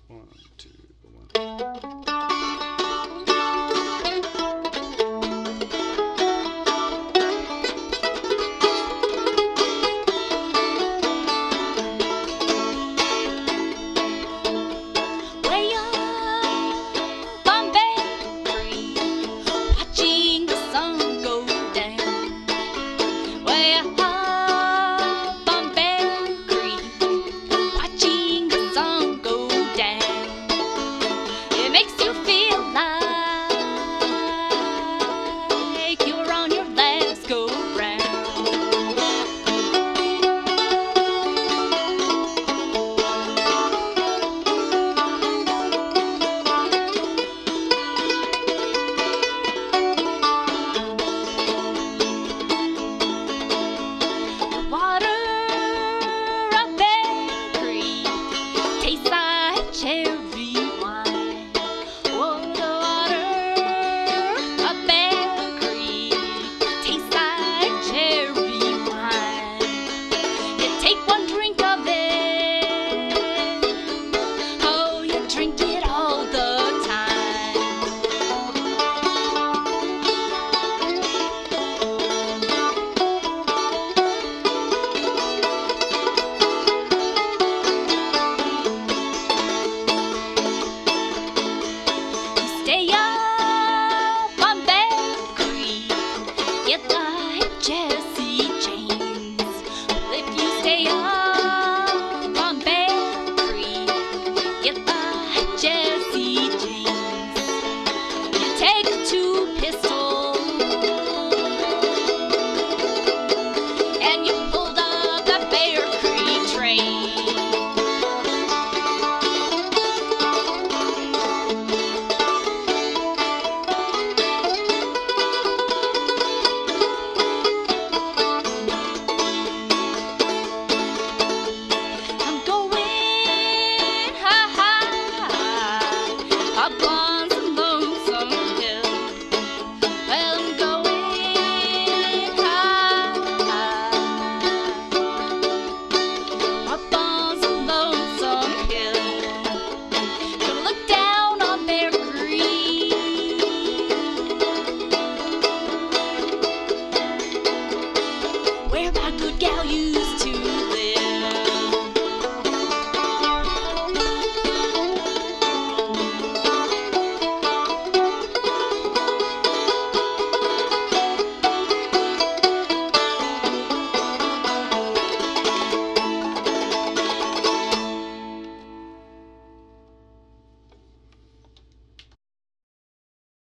One, two, one. Way up on Berry, watching the sun go down. Way up on Berry, watching the sun go down. It makes you feel like you're on your last go round. Water up Bear Creek tastes like cherry wine. Oh, the water up Bear Creek tastes like cherry wine. You take one drink of it, oh, you drink it all the time. Stay up on Bear Creek, get like Jesse James. Well, if you stay up on Bear Creek, get like